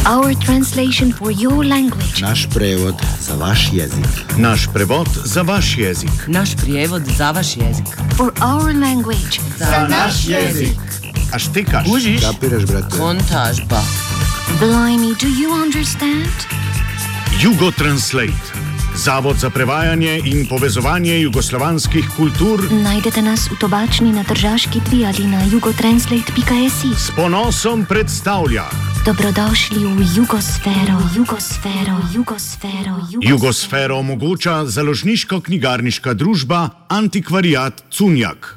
Our translation for your language. Naš prevod za vaš jezik. Naš prevod za vaš jezik. Naš prijevod za vaš jezik. For our language. Za naš jezik. A štikaš? Kužiš? Kapiraš, brate? Kontaž, ba. Blimey, do you understand? Jugo Translate. Zavod za prevajanje in povezovanje jugoslovanskih kultur. Najdete nas v Tobačni na Tržaški 2 ali na jugotranslate.si. S ponosom predstavlja Dobrodošli v Jugosfero. Jugosfero omogoča založniško-knjigarniška družba Antikvariat Cunjak.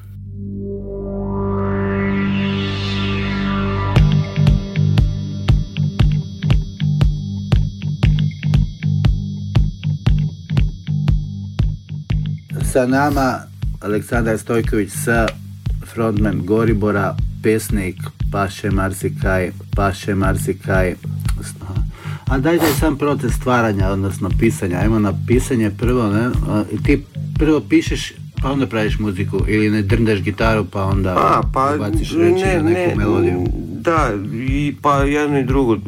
Sa nama Aleksandar Stojković, frontman Goribora, pesnik Paše Marsikaj. A dajte sam proces stvaranja, odnosno pisanja. Ajmo na pisanje prvo, ne? I ti prvo pišeš, pa onda praviš muziku, ili ne drndaš gitaru, pa onda baciš reći na neku melodiju. Da, pa jedno i drugo.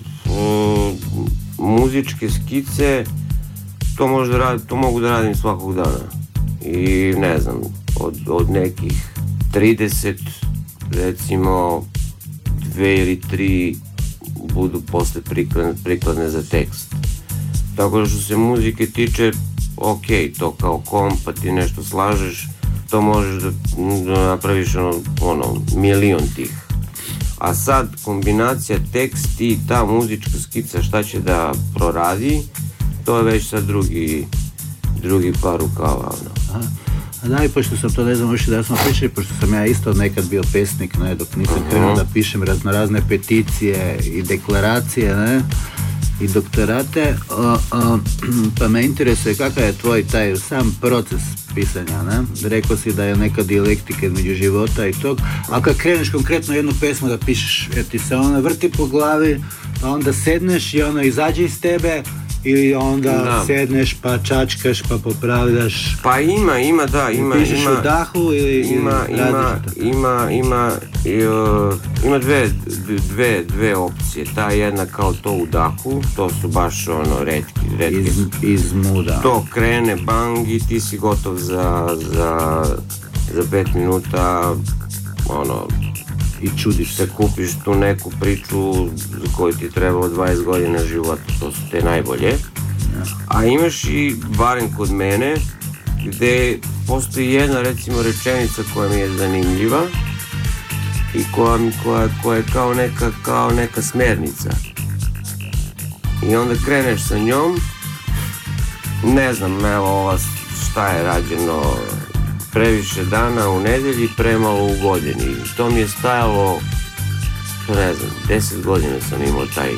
Muzičke skice, to mogu da radim svakog dana. I ne znam, od nekih 30, recimo 2 ili 3 budu posle prikladne za tekst. Tako da što se muzike tiče, ok, to kao komp, pa ti nešto slažeš, to možeš da napraviš milion tih. A sad kombinacija tekst i ta muzička skica šta će da proradi, to je već sad drugi par rukava. A daj, pošto sam to, ne znam još da smo pričali, pošto sam ja isto nekad bio pesnik, ne, dok nisam krenuo da pišem razne peticije i deklaracije, ne, i doktorate, pa me interesuje kakav je tvoj taj sam proces pisanja, ne? Rekao si da je neka dijalektika između života i tog, a kad kreneš konkretno jednu pesmu da pišeš, jer ti se ona vrti po glavi, pa onda sedneš i ono izađe iz tebe, ili onda sedneš pa čačkaš pa popravljaš. Pa ima pišeš u dahu ili ima dve opcije. Ta jedna kao to u dahu, to su baš retki iz muda. To krene bang i ti si gotov za 5 minuta i čudiš se, kupiš tu neku priču za koju ti trebalo 20 godina života, to su te najbolje. A imaš i, barem kod mene, gde postoji jedna recimo rečenica koja mi je zanimljiva i koja je kao neka smernica. I onda kreneš sa njom, ne znam, evo ova šta je rađeno, previše dana u nedelji, premalo u godini. To mi je stajalo, ne znam, 10 godina sam imao taj.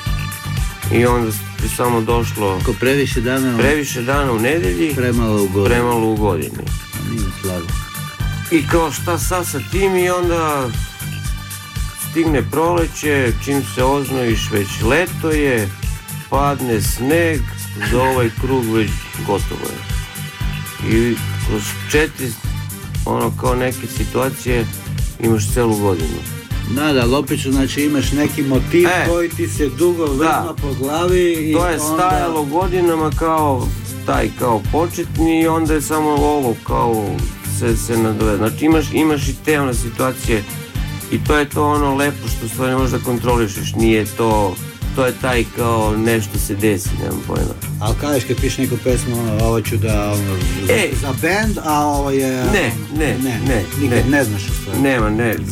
I onda je samo došlo previše dana u nedelji, premalo u godini. Nije slabo. I kao šta sad sa tim, i onda stigne proleće, čim se oznojiš već leto je, padne sneg, za ovaj krug već gotovo je. I kroz 4, kao neke situacije, imaš celu godinu. Da, lopično, znači imaš neki motiv koji ti se dugo vrtno po glavi i to je stajalo godinama kao početni, i onda je samo ovo kao se nadove. Znači imaš i te situacije, i to je to lepo što stvari ne možeš da kontrolišeš, nije to je taj kao nešto se desi, nemam pojma. Ali kažeš kad pišeš neku pesmu, ovo ću da za band, a ovo je... Ne. Nikad ne znaš što stvari. Nema,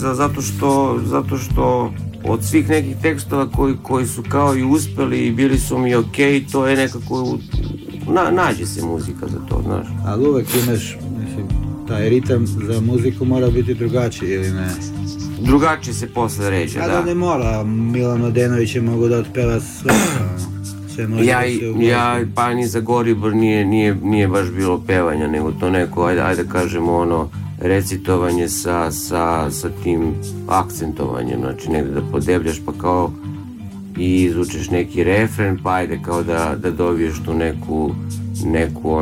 zato što od svih nekih tekstova koji su kao i uspeli i bili su mi okej, to je nekako, nađe se muzika za to, znaš. Ali uvek imaš, mislim, taj ritam za muziku mora biti drugačiji, ili ne? Drugačije se posle ređa, da. Da ne mora, Milan Mladenović je mogo da otpeva sve može da se ugozi. Pa ni za Goribor nije baš bilo pevanja, nego to neko, ajde kažemo recitovanje sa tim akcentovanjem, znači negde da podebljaš pa kao i izvučeš neki refren, pa ajde kao da dobiješ tu neku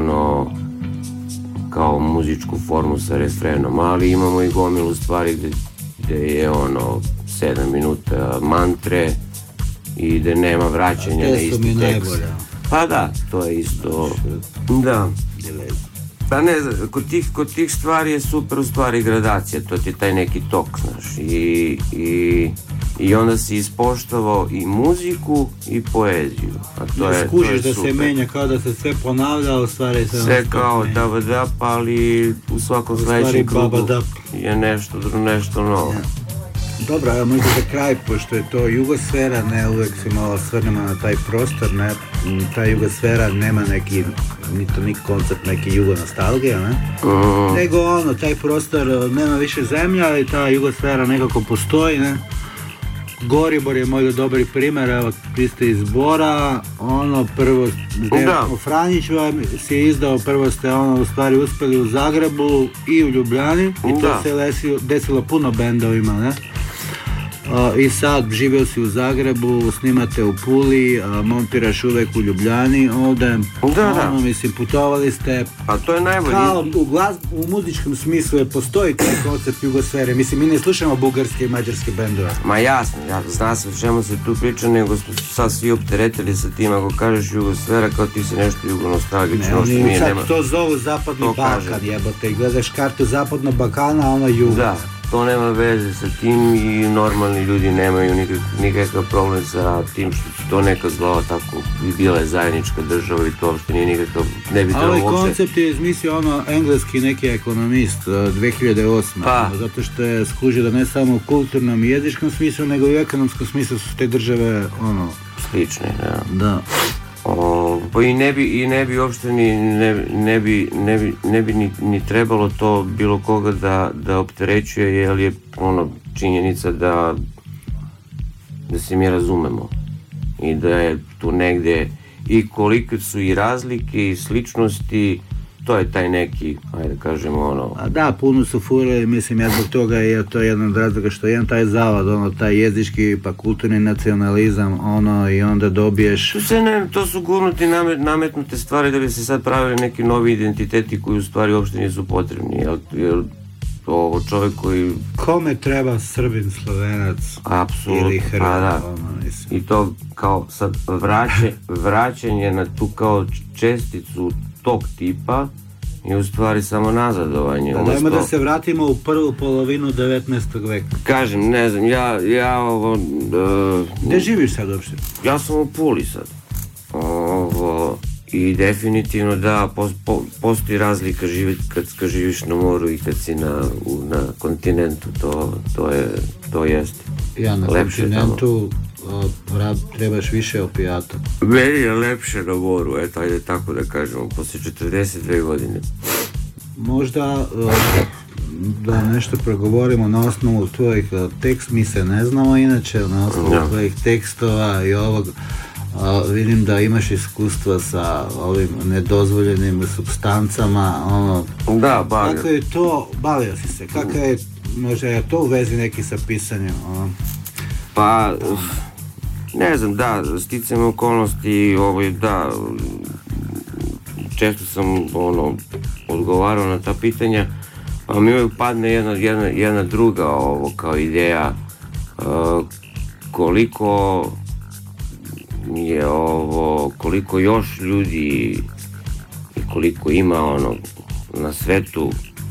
kao muzičku formu sa refrenom, ali imamo i gomilu stvari gde je 7 minuta mantre, i da nema vraćanja na isti tekst. Te su mi najbolje. Pa da, to je isto, da. Pa ne znam, kod tih stvari je super u stvari gradacija, to ti je taj neki tok, znaš, i onda si ispoštovao i muziku i poeziju, a to je skužiš da super. Se menja kao da se sve ponavlja, u stvari se sve kao dabadap, ali u svakom sledećem krugu je nešto novo. Dobro, a možda za kraj, pošto je to jugosfera, ne, uvek se malo svrnemo na taj prostor, ne, ta jugosfera nema neki koncept neke jugonostalgije, ne, nego taj prostor nema više zemlja, ali ta jugosfera nekako postoji, ne. Goribor je možda dobri primjer, evo, vi ste iz Bora, prvo, Franjić vam si je izdao, prvo ste u stvari uspeli u Zagrebu i u Ljubljani, i to se desilo puno bendovima, ne? I sad živio si u Zagrebu, snimate u Puli, montiraš uvek u Ljubljani, ovde, mislim, putovali ste. A to je najbolje. Kao u muzičkom smislu postoji taj koncept jugosfere, mislim, mi ne slušamo bugarske i mađarske bendove. Ma jasno, zna se o čemu se tu priča, nego smo sad svi opteretili sa tim, ako kažeš jugosfera, kao ti si nešto jugonostalgično. Ne, oni sad to zovu Zapadni Balkan, jebote, i gledaš kartu Zapadnog Balkana, a ono jugo. Da. To nema veze sa tim i normalni ljudi nemaju nikakav problem sa tim što se to nekad zvao tako i bila je zajednička država i to uopšte nije nikakav, ne bi trebalo uopšte. Ali koncept je izmislio engleski neki ekonomist 2008. Zato što je skužio da ne samo u kulturnom i jezičkom smislu, nego i u ekonomskom smislu su te države slične, da. Pa i ne bi uopšte ne bi ni trebalo to bilo koga da opterećuje, jer je činjenica da se mi razumemo i da je tu negde i kolike su i razlike i sličnosti, to je taj neki, ajde kažemo A da, puno su furali, mislim, ja zbog toga je to jedan od razloga što jedan taj zavad, taj jezički pa kulturni nacionalizam, i onda dobiješ... To su gurnuti nametnute stvari da bi se sad pravili neki novi identiteti koji u stvari uopšte nisu potrebni, jer ovo čovek koji... Kome treba Srbin, Slovenac ili Hrvat, i to kao sad vraćanje na tu kao česticu tog tipa i u stvari samo nazadovanje. Dajmo da se vratimo u prvu polovinu 19. veka. Kažem, ne znam, Gde živiš sad uopšte? Ja sam u Puli sad. I definitivno da, postoji razlika kad živiš na moru i kad si na kontinentu, to jeste. Ja na kontinentu trebaš više opijata. Meni je lepše na moru, eto, ajde tako da kažemo, posle 42 godine. Možda da nešto progovorimo na osnovu tvojih tekst, mi se ne znamo inače, na osnovu tvojih tekstova i ovog, vidim da imaš iskustva sa ovim nedozvoljenim supstancama, Da, bavio. Kako je to, bavio si se, kako je, možda je to u vezi neki sa pisanjem, Pa, ne znam, da, sticajem okolnosti, da, često sam, odgovarao na ta pitanja, a mi uvijek padne jedna druga, kao ideja, koliko još ljudi i koliko ima, na svetu,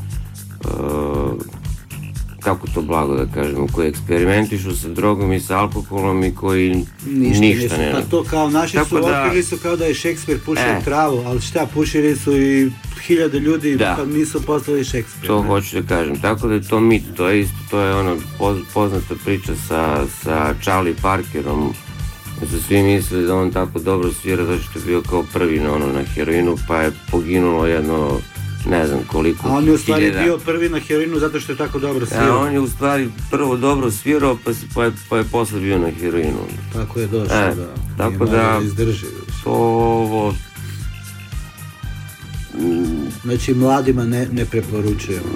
kako to blago da kažemo, koji eksperimentišu sa drogom i sa alkoholom i koji ništa ne... Pa to kao naši su otkrili su kao da je Šekspir pušio travu, ali šta, pušili su i 1000 ljudi pa nisu postali Šekspir. To hoću da kažem, tako da je to mit, to je isto, to je poznata priča sa Charlie Parkerom, da su svi mislili da on tako dobro svira zato što je bio kao prvi na heroinu, pa je poginulo jedno ne znam koliko. A on je u stvari bio prvi na heroinu zato što je tako dobro svirao. On je u stvari prvo dobro svirao pa je posle bio na heroinu. Tako je došao, da. Tako da to znači mladima ne preporučujemo.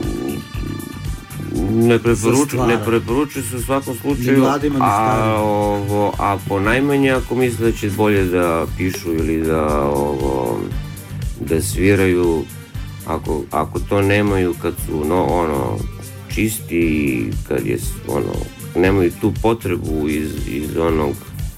Ne preporučuju se u svakom slučaju, a po najmanje ako misle da će bolje da pišu ili da sviraju, ako to nemaju kad su čisti, kad je nemaju tu potrebu iz onog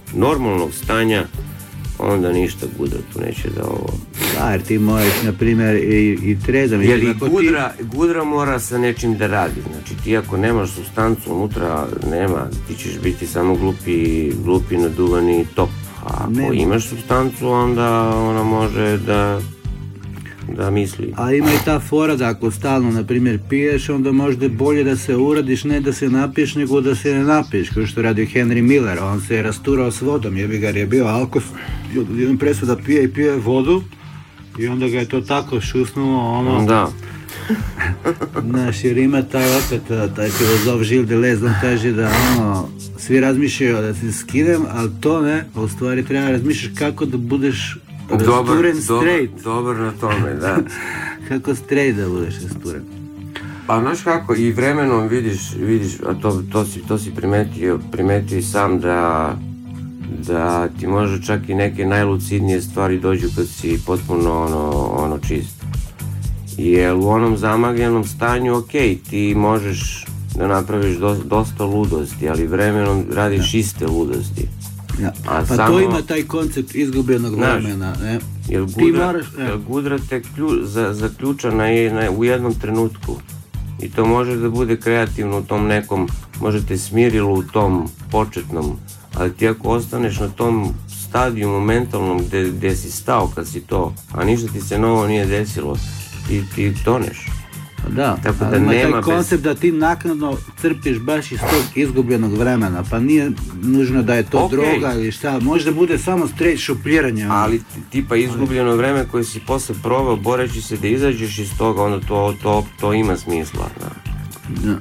normalnog stanja, onda ništa Gudra tu neće da ovo... Da, jer ti možeš, na primjer, i trezam. Jer i Gudra mora sa nečim da radi. Znači ti ako nemaš supstancu unutra, ti ćeš biti samo glupi naduvani top. A ako imaš supstancu, onda ona može da misli. A ima i ta fora da ako stalno, na primjer, piješ, onda možda bolje da se uradiš, ne da se napiješ, nego da se ne napiješ, kao što radio Henry Miller. On se je rasturao s vodom, jer je bio alkos, jedan prestao da pije i pije vodu i onda ga je to tako šusnulo, Da. Znaš, jer ima taj filozof Gilles Deleuze, on kaže da svi razmišljaju da se skinem, ali to ne, u stvari treba razmišljati kako da budeš rasturen straight. Dobar na tome, da. Kako straight da budeš rasturen. Pa znaš kako, i vremenom vidiš, a to si primetio i sam da ti može čak i neke najlucidnije stvari dođu kad si potpuno čist. Jer u onom zamagljenom stanju, ok, ti možeš da napraviš dosta ludosti, ali vremenom radiš iste ludosti. Ja. Pa to ima taj koncept izgubljenog vremena. Jer Gudra te zaključa u jednom trenutku. I to može da bude kreativno u tom nekom, može te smirilo u tom početnom, ali ti ako ostaneš na tom stadijumu mentalnom gde si stao kad si to, a ništa ti se novo nije desilo, ti toneš. Da, ali ima taj koncept da ti naknadno crpiš baš iz tog izgubljenog vremena, pa nije nužno da je to droga ili šta, možda bude samo straight šupljiranje. Ali tipa izgubljeno vreme koje si posle provao boreći se da izađeš iz toga, onda to ima smisla. Da.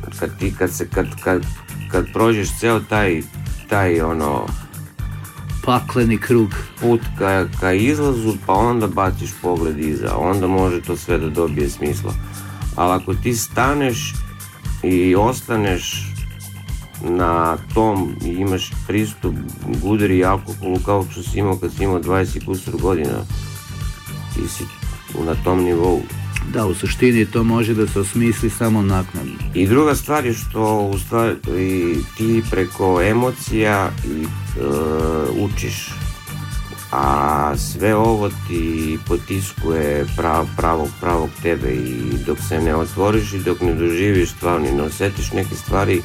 Kad prođeš ceo taj pakleni krug put ka izlazu, pa onda baciš pogled iza, onda može to sve da dobije smisla. Ali ako ti staneš i ostaneš na tom i imaš pristup Gudri i alkoholu kao što si imao kad si imao 20 kusur godina, ti si na tom nivou. Da, u suštini to može da se osmisli samo naknadno. I druga stvar je što u stvari ti preko emocija učiš, a sve ovo ti potiskuje pravog tebe i dok se ne otvoriš i dok ne doživiš stvarno i ne osjetiš neke stvari,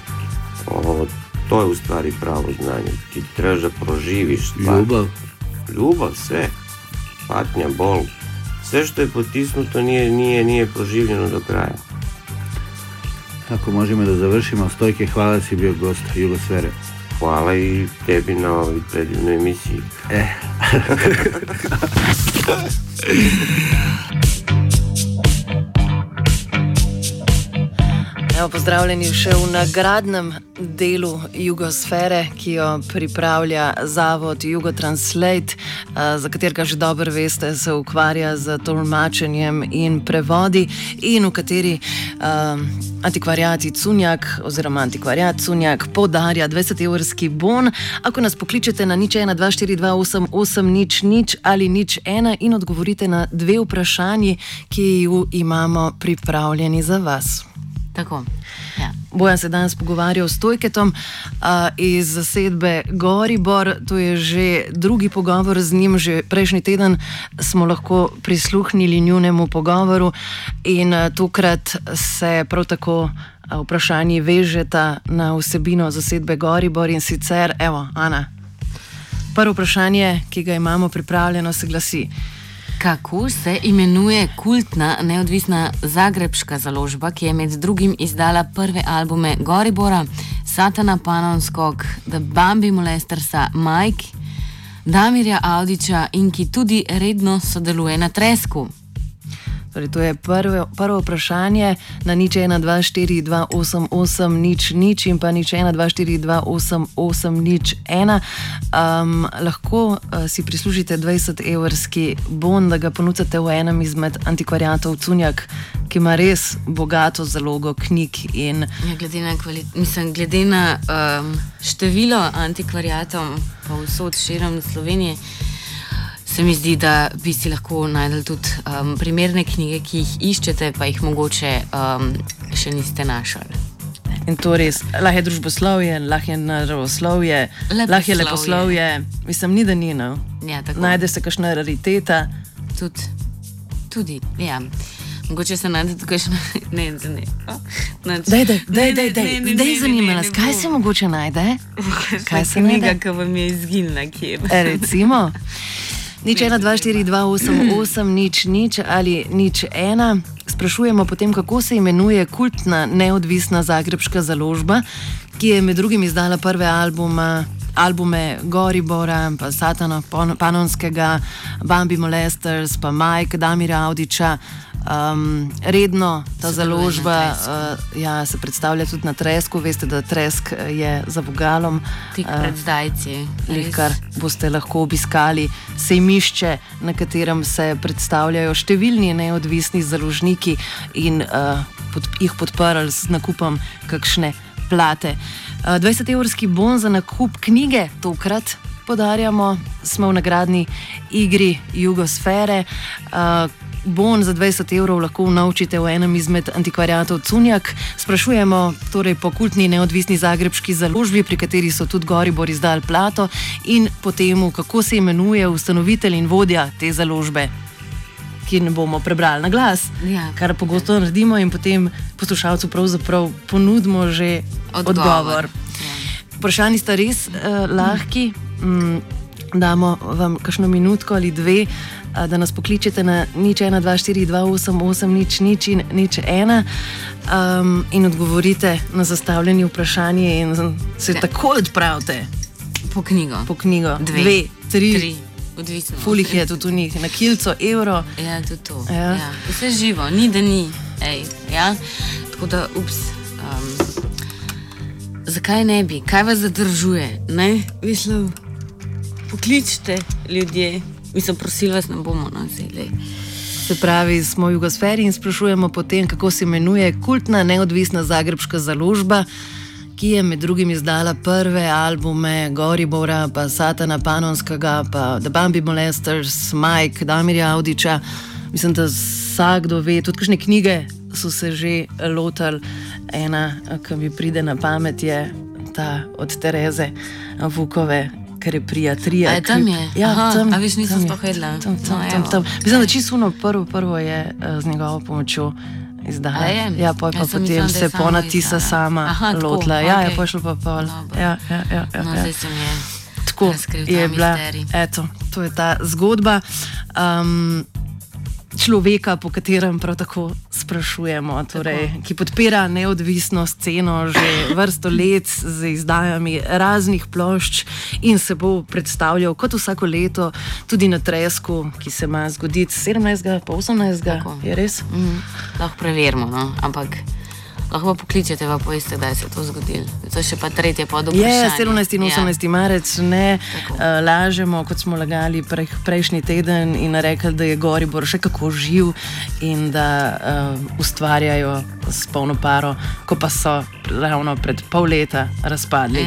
to je u stvari pravo znanje. Ti trebaš da proživiš stvar. Ljubav, sve. Patnja, bol. Sve što je potisnuto nije proživljeno do kraja. Tako možemo da završimo. Stojke, hvala si bio gost Jugosfere. Hvala i tebi na ovoj predivnoj emisiji. Pozdravljeni še v nagradnem delu Jugosfere, ki jo pripravlja zavod Jugotranslate, za katerega že dobro veste, se ukvarja z tolmačenjem in prevodi in v kateri antikvariat Cunjak podarja 20-evrski bon. Ako nas pokličete na 012428800 ali 01 in odgovorite na 2 vprašanji, ki ju imamo pripravljeni za vas. Tako, ja. Bojan se danes pogovarjal s Stojketom iz zasedbe Goribor. To je že drugi pogovor z njim. Že prejšnji teden smo lahko prisluhnili njunemu pogovoru in tokrat se prav tako vprašanji vežeta na vsebino zasedbe Goribor in sicer, evo, Ana, prvo vprašanje, ki ga imamo pripravljeno, se glasi: kako se imenuje kultna neodvisna zagrebška založba, ki je med drugim izdala prve albume Goribora, Satana Panonskog, The Bambi Molestersa, Mike, Damirja Audića in ki tudi redno sodeluje na Tresku? Torej, to je prvo vprašanje na 012428800 in pa 012428801. Lahko si prislužite 20-evrski bon, da ga ponudite v enem izmed antikvariatov Cunjak, ki ima res bogato zalogo knjig. In glede na število antikvariatov povsod širom Slovenije, se mi zdi, da bi si lahko najdel tudi primerne knjige, ki jih iščete, pa jih mogoče še niste našli. In to res, lahko je družboslovje, lahko je naravoslovje, lahko je leposlovje, mislim, ni da ni, no. Ja, tako. Najde se kakšna rariteta. Tudi, ja. Mogoče se najde tukaj še ne. Daj zanima nas, kaj se mogoče najde? Kaj se knjiga, najde? ki vam je izginila kje. Recimo, 0124288 ali 01. Sprašujemo potem, kako se imenuje kultna neodvisna zagrebška založba, ki je med drugim izdala prve albume Goribora, pa Satana Panonskega, Bambi Molesters, pa Mike, Damira Audiča. Redno ta založba se predstavlja tudi na Tresku. Veste, da Tresk je za vogalom. Tik pred zdajci. Kar boste lahko obiskali sejmišče, na katerem se predstavljajo številni neodvisni založniki in jih podprli z nakupom kakšne plate. 20-evrski bon za nakup knjige tokrat podarjamo, smo v nagradni igri Jugosfere. Bon za 20 evrov lahko unovčite v enem izmed antikvariatov Cunjak. Sprašujemo torej po kultni neodvisni zagrebški založbi, pri kateri so tudi Goribor izdali plato, in potem, kako se imenuje ustanovitelj in vodja te založbe, ki ne bomo prebrali na glas, kar pogosto naredimo, in potem poslušalcu pravzaprav ponudimo že odgovor. Vprašanji sta res lahki. Damo vam kakšno minutko ali dve, da nas pokličete na 01242880001 in odgovorite na zastavljeni vprašanje in se takoj odpravite po knjigo. Dve, tri. Odvisno. Fulih je tudi v njih, na kilco, evro. Ja, tudi to. Ja. Vse živo, ni da ni. Tako da, zakaj ne bi? Kaj vas zadržuje? Ne? Mislim, pokličite ljudje. Mislim, prosili vas ne bomo nazeli. Se pravi, smo v Jugosferi in sprašujemo potem, kako se imenuje kultna neodvisna zagrebška založba, ki je med drugim izdala prve albume Goribora, pa Satana Panonskega, pa The Bambi Molesters, Mike, Damirja Audiča. Mislim, da vsakdo ve, tudi kakšne knjige so se že lotili. Ena, ki mi pride na pamet, je ta od Tereze Vukove, ker je prijatelja. A tam je? Ja, tam. A viš, nisem sploh vedela. Tam. Mislim, da čisto prvo je z njegovo pomočjo izdala. Ja, potem se ponatisa sama lotila. Ja, je pošlo pa pol. Ja. Zdaj se mi je tako je bila. Eto, to je ta zgodba človeka, po katerem prav tako sprašujemo, torej, ki podpira neodvisno sceno že vrsto let z izdajami raznih plošč in se bo predstavljal kot vsako leto tudi na Tresku, ki se ima zgoditi 17. pa 18. Tako. Je res? Lahko preverimo, no? Ampak lahko pa pokličete, pa poveste, da se je to zgodilo. To je še pa tretje podvprašanje. Je 17. in 18. marec, ne lažemo, kot smo lagali prejšnji teden in rekli, da je Goribor še kako živ in da ustvarjajo s polno paro, ko pa so ravno pred pol leta razpadli.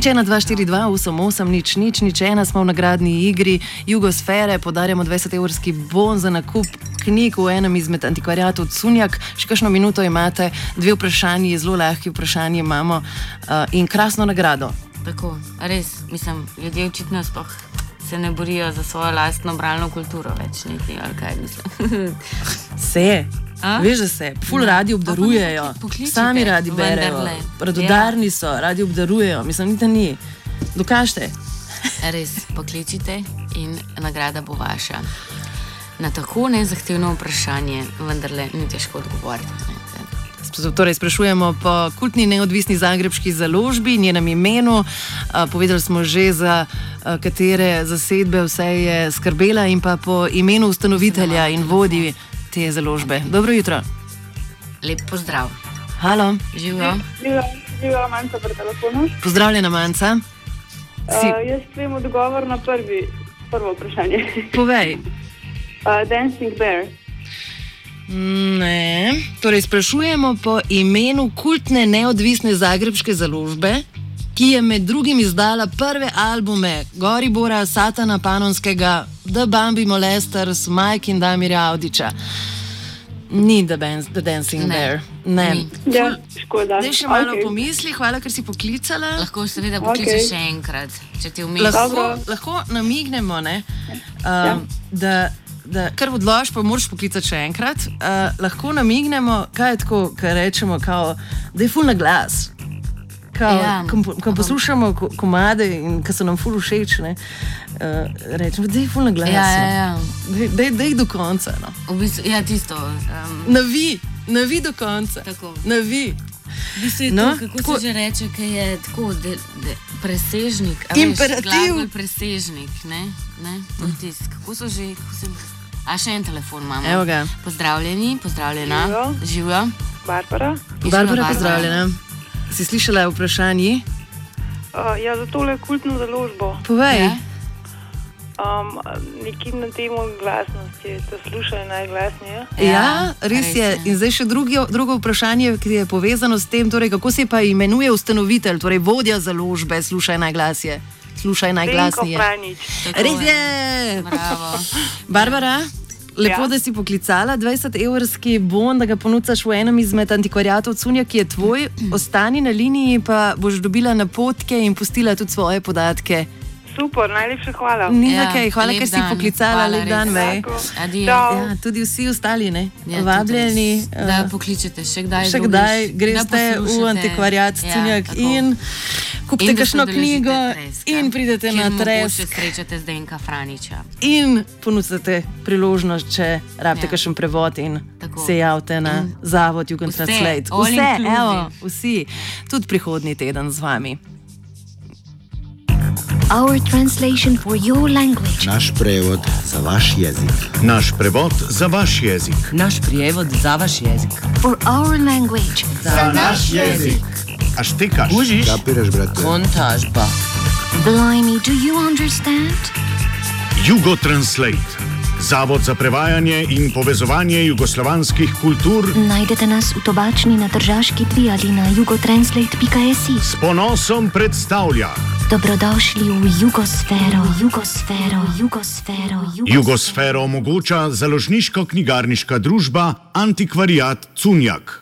01242880001, smo v nagradni igri Jugosfere, podarjamo 20-evrski bon za nakup knjig v enem izmed antikvariatov Cunjak. Še kakšno minuto imate, dve vprašanji, zelo lahki vprašanji imamo in krasno nagrado. Tako, res, mislim, ljudje očitno sploh se ne borijo za svojo lastno bralno kulturo več, niti, ali kaj mislim. Se, veš, da se, ful radi obdarujejo, sami radi berejo, radodarni so, radi obdarujejo, mislim, niti ni. Dokažite. Res, pokličite in nagrada bo vaša. Na tako nezahtevno vprašanje vendarle ni težko odgovoriti. Torej, sprašujemo po kultni neodvisni zagrebški založbi, njenem imenu. Povedali smo že, za katere zasedbe vse je skrbela in pa po imenu ustanovitelja in vodji te založbe. Dobro jutro. Lep pozdrav. Halo. Živijo. Živijo, Manca pri telefonu. Pozdravljena, Manca. Jaz vem odgovor na prvo vprašanje. Povej. Dancing Bear. Ne. Torej, sprašujemo po imenu kultne neodvisne zagrebške založbe, ki je med drugim izdala prve albume Goribora, Satana Panonskega, The Bambi Molesters, Mike in Damirja Audiča. Ni The Dancing Bear. Ne. Ja, škoda. Zdaj še malo Okej. pomisli, hvala, ker si poklicala. Lahko seveda pokličeš še enkrat, če ti vmes. Lahko namignemo, ne, da kar odložiš, pa moraš poklicati še enkrat. Lahko namignemo, kaj je tako, kar rečemo, kao, da je ful na glas. Ko poslušamo komade in ko so nam ful všeč, rečemo, da je ful na glas. Da je do konca. No. V bistvu, ja, tisto. Navi do konca. Tako. Navi. V bistvu je to, kako se že reče, ki je tako presežnik. Imperativ. Glagol presežnik, ne? To je tisto. Kako so že... A še en telefon imamo. Evo ga. Pozdravljena. Živijo. Barbara. Barbara, pozdravljena. Si slišala vprašanje? Ja, za tole kultno založbo. Povej. Ja. Nekje na temo glasnosti, da slušajo najglasnije. Ja, res je. In zdaj še drugo vprašanje, ki je povezano s tem, torej, kako se pa imenuje ustanovitelj, torej vodja založbe Slušaj najglasnije. Slušaj najglasnije. Res je. Bravo. Barbara, lepo, da si poklicala. 20-evrski bon, da ga ponucaš v enem izmed antikvariatov Cunjak, ki je tvoj. Ostani na liniji, pa boš dobila napotke in pustila tudi svoje podatke. Super, najlepša hvala. Ni za kaj, hvala, ker si poklicala. Lep dan, vej. Adijo. Tudi vsi ostali, ne? Ja, vabljeni. Da pokličete še kdaj. Še kdaj greste v antikvariat Cunjak in kupite kakšno knjigo in pridete na Tresk. In srečate Zdenka Franiča. In ponudite priložnost, če rabite kakšen prevod in se javite na zavod Jugo Translate. Vse, evo, vsi. Tudi prihodnji teden z vami. Our translation for your language. Naš prevod za vaš jezik. Naš prevod za vaš jezik. Naš prijevod za vaš jezik. For our language. Za naš jezik. A štekaš? Kužiš? Kapiraš, brate? Kontaž pa. Blimey, do you understand? Jugo Translate. Zavod za prevajanje in povezovanje jugoslovanskih kultur Najdete nas v Tobačni na Tržaški 2 ali na jugotranslate.si. s ponosom predstavlja Dobrodošli v Jugosfero. Jugosfero omogoča založniško-knjigarniška družba Antikvariat Cunjak.